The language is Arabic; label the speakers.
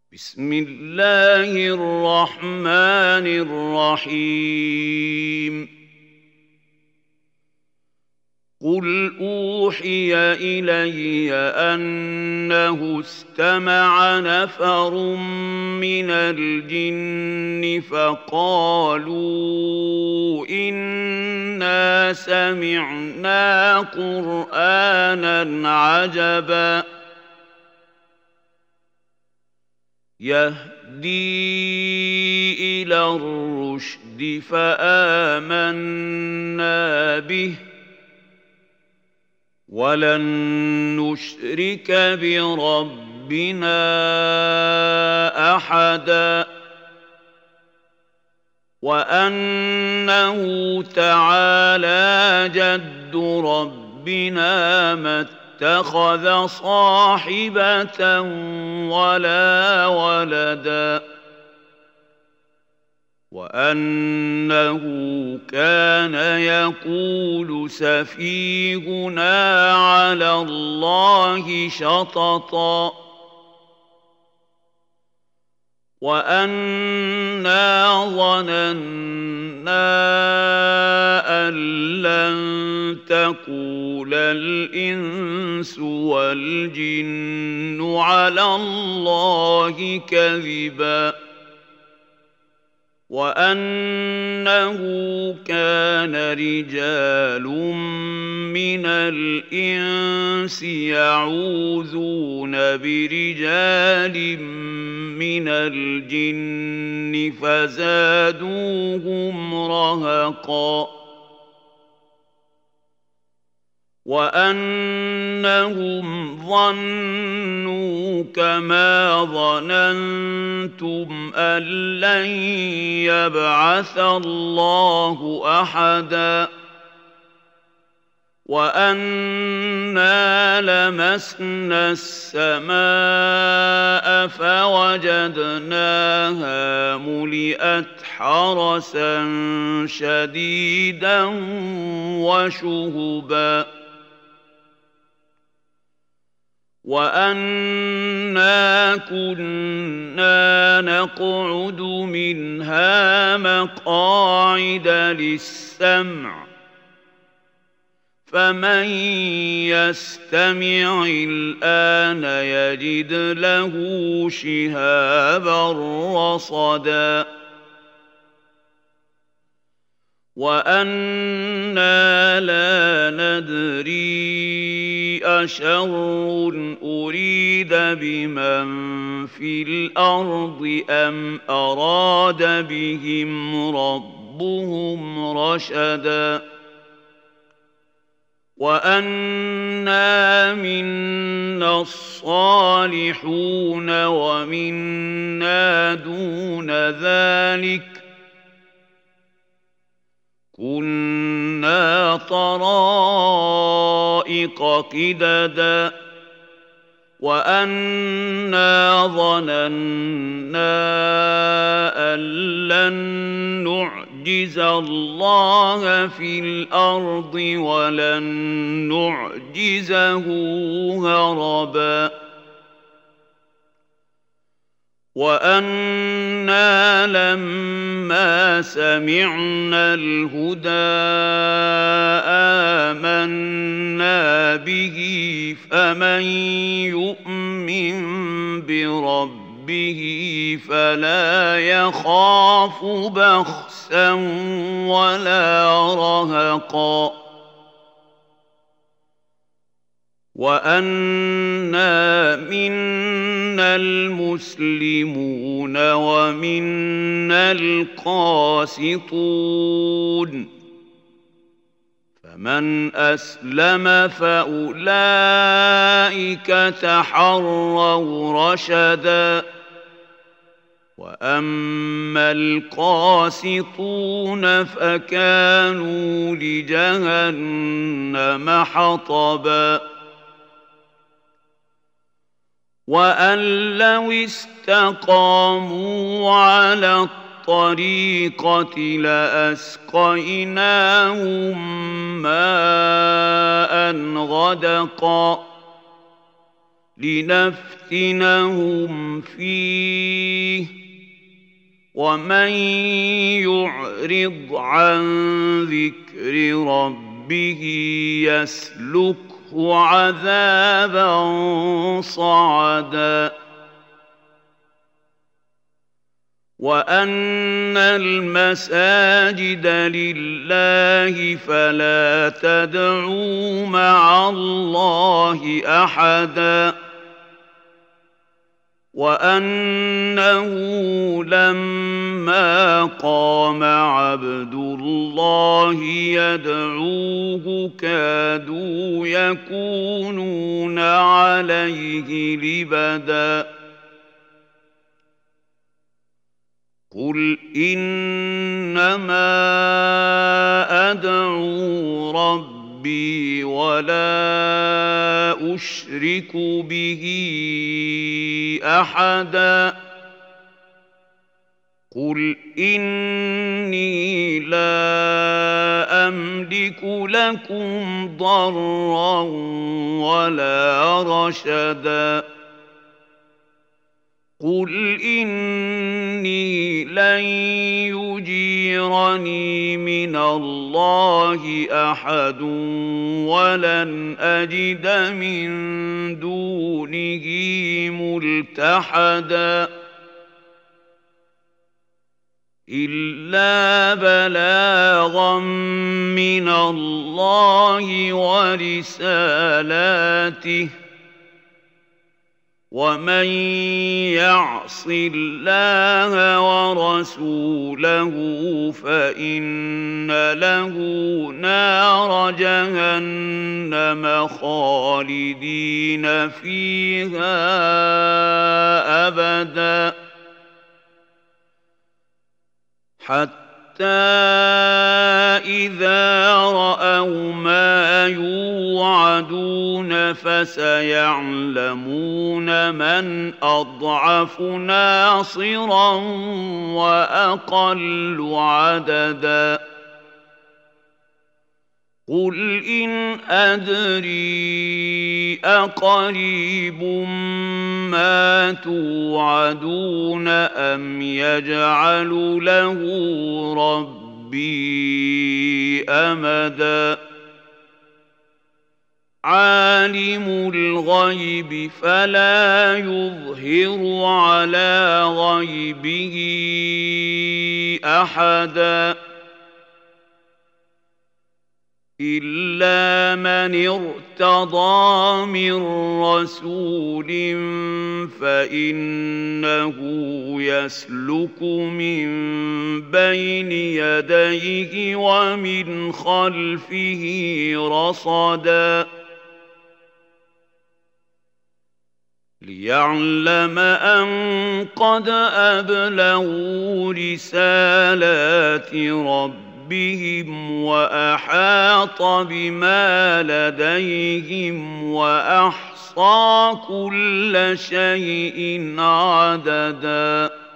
Speaker 1: بسم الله الرحمن الرحيم قل أوحي إلي أنه استمع نفر من الجن فقالوا إنا سمعنا قرآنا عجبا يهدي إلى الرشد فآمنا به ولن نشرك بربنا أحدا وأنه تعالى جد ربنا ما اتخذ صاحبة ولا ولدا وأنه كان يقول سفيهنا على الله شططا وأنا ظننا أن لن تقول الإنس والجن على الله كذبا وأنه كان رجال من الإنس يعوذون برجال من الجن فزادوهم رهقا وأنهم ظنوا كما ظننتم أن لن يبعث الله أحدا وأنا لمسنا السماء فوجدناها ملئت حرسا شديدا وشهبا وأنا كنا نقعد منها مقاعد للسمع فمن يستمع الآن يجد له شهابا رصدا وأنا لا ندري أشر أريد بمن في الأرض أم أراد بهم ربهم رشدا وأنا منا الصالحون ومنا دون ذلك كنا طرائق قددا وأنا ظننا أن لن نعجز الله في الأرض ولن نعجزه هربا وأنا لما سمعنا الهدى آمنا به فمن يؤمن بربه فلا يخاف بخسا ولا رهقا وأنا منا المسلمون ومنا القاسطون فمن أسلم فأولئك تحروا رشدا وأما القاسطون فكانوا لجهنم حطبا وأن لو استقاموا على الطريقة لأسقيناهم ماء غدقا لنفتنهم فيه ومن يعرض عن ذكر ربه يسلكه عذابا صعدا وأن المساجد لله فلا تدعوا مع الله أحدا وأنه لما قام عبد الله يدعوه كادوا يكونون عليه لبدا قل إنما أدعو ربي ولا أشرك به أحدا قل إني لا أملك لكم ضرا ولا رشدا قل إني لن يجيرني من الله أحد ولن أجد من دونه ملتحدا إلا بلاغا من الله ورسالاته ومن يعص الله ورسوله فإن له نار جهنم خالدين فيها أبدا حتى إذا رأوا ما يوعدون فسيعلمون من أضعف ناصرا وأقل عددا قل إن أدري أقريب ما توعدون أم يجعل له ربي أمدا عالم الغيب فلا يظهر على غيبه أحدا إلا من ارتضى من رسول فإنه يسلك من بين يديه ومن خلفه رصدا ليعلم أن قد أبلغوا رسالات ربهم وأحاط بما لديهم وأحصى كل شيء عددا